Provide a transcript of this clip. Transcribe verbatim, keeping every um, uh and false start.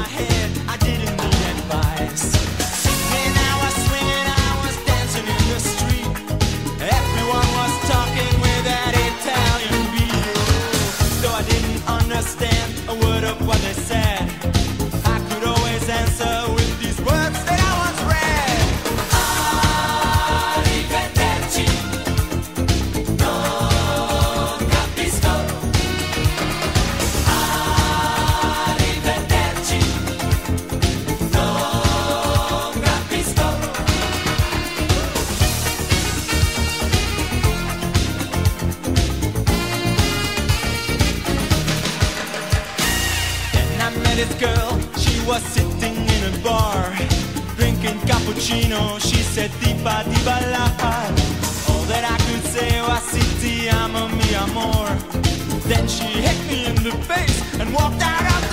head, I didn't need advice. When I was swinging, I was dancing in the street. Everyone was talking with that Italian beat. Though I didn't understand a word of what they said, I could always answer with these words that I once read. Arrivederci, non capisco. Arrivederci, non capisco. Then I met this girl, she was sitting in a bar, drinking cappuccino, she said tipa di balla. All that I could say was ti amo mi amor. Then she hit me in the face and walked out of